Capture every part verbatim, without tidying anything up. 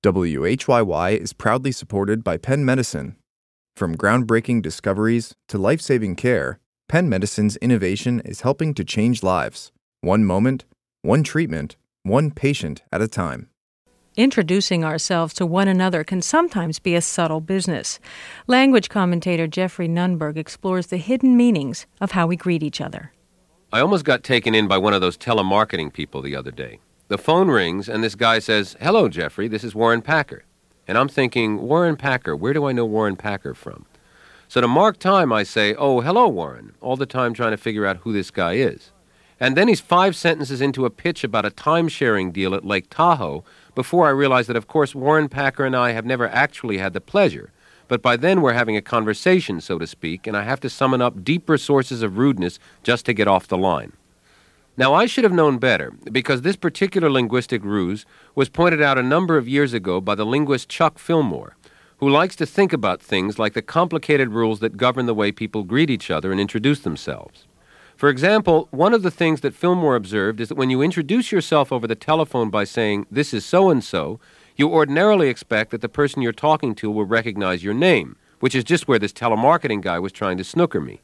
W H Y Y is proudly supported by Penn Medicine. From groundbreaking discoveries to life-saving care, Penn Medicine's innovation is helping to change lives, one moment, one treatment, one patient at a time. Introducing ourselves to one another can sometimes be a subtle business. Language commentator Jeffrey Nunberg explores the hidden meanings of how we greet each other. I almost got taken in by one of those telemarketing people the other day. The phone rings, and this guy says, "Hello, Jeffrey, this is Warren Packer." And I'm thinking, Warren Packer, where do I know Warren Packer from? So to mark time, I say, "Oh, hello, Warren," all the time trying to figure out who this guy is. And then he's five sentences into a pitch about a time-sharing deal at Lake Tahoe before I realize that, of course, Warren Packer and I have never actually had the pleasure. But by then we're having a conversation, so to speak, and I have to summon up deeper sources of rudeness just to get off the line. Now, I should have known better, because this particular linguistic ruse was pointed out a number of years ago by the linguist Chuck Fillmore, who likes to think about things like the complicated rules that govern the way people greet each other and introduce themselves. For example, one of the things that Fillmore observed is that when you introduce yourself over the telephone by saying, "This is so-and-so," you ordinarily expect that the person you're talking to will recognize your name, which is just where this telemarketing guy was trying to snooker me.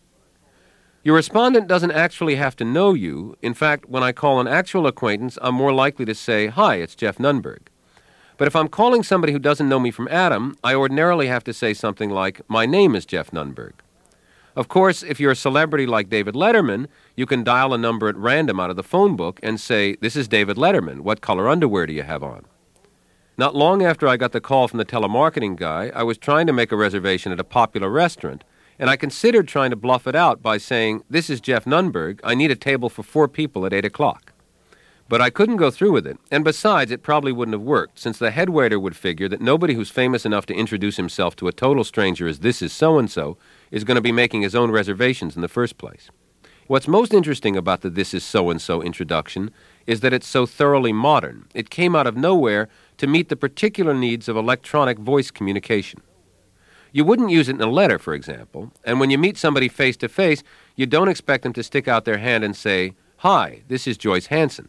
Your respondent doesn't actually have to know you. In fact, when I call an actual acquaintance, I'm more likely to say, "Hi, it's Jeff Nunberg." But if I'm calling somebody who doesn't know me from Adam, I ordinarily have to say something like, "My name is Jeff Nunberg." Of course, if you're a celebrity like David Letterman, you can dial a number at random out of the phone book and say, "This is David Letterman. What color underwear do you have on?" Not long after I got the call from the telemarketing guy, I was trying to make a reservation at a popular restaurant, and I considered trying to bluff it out by saying, "This is Jeff Nunberg. I need a table for four people at eight o'clock. But I couldn't go through with it, and besides, it probably wouldn't have worked, since the head waiter would figure that nobody who's famous enough to introduce himself to a total stranger as "This is so-and-so" is going to be making his own reservations in the first place. What's most interesting about the "This is so-and-so" introduction is that it's so thoroughly modern. It came out of nowhere to meet the particular needs of electronic voice communication. You wouldn't use it in a letter, for example, and when you meet somebody face-to-face, you don't expect them to stick out their hand and say, "Hi, this is Joyce Hanson."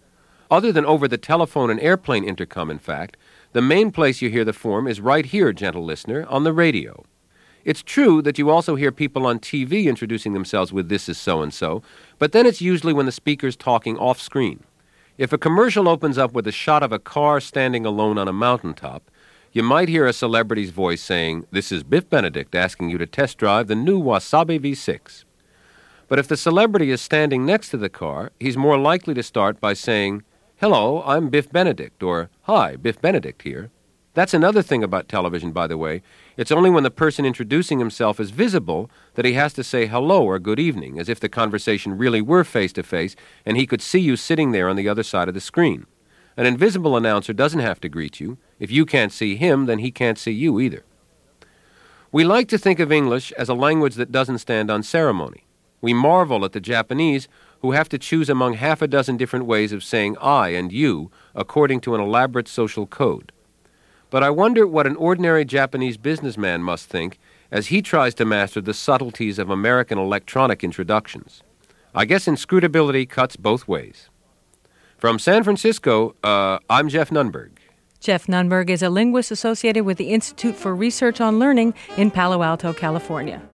Other than over the telephone and airplane intercom, in fact, the main place you hear the form is right here, gentle listener, on the radio. It's true that you also hear people on T V introducing themselves with "This is so-and-so," but then it's usually when the speaker's talking off-screen. If a commercial opens up with a shot of a car standing alone on a mountaintop, you might hear a celebrity's voice saying, "This is Biff Benedict asking you to test drive the new Wasabi V six. But if the celebrity is standing next to the car, he's more likely to start by saying, "Hello, I'm Biff Benedict," or "Hi, Biff Benedict here." That's another thing about television, by the way. It's only when the person introducing himself is visible that he has to say hello or good evening, as if the conversation really were face-to-face and he could see you sitting there on the other side of the screen. An invisible announcer doesn't have to greet you. If you can't see him, then he can't see you either. We like to think of English as a language that doesn't stand on ceremony. We marvel at the Japanese, who have to choose among half a dozen different ways of saying "I" and "you" according to an elaborate social code. But I wonder what an ordinary Japanese businessman must think as he tries to master the subtleties of American electronic introductions. I guess inscrutability cuts both ways. From San Francisco, uh, I'm Jeff Nunberg. Jeff Nunberg is a linguist associated with the Institute for Research on Learning in Palo Alto, California.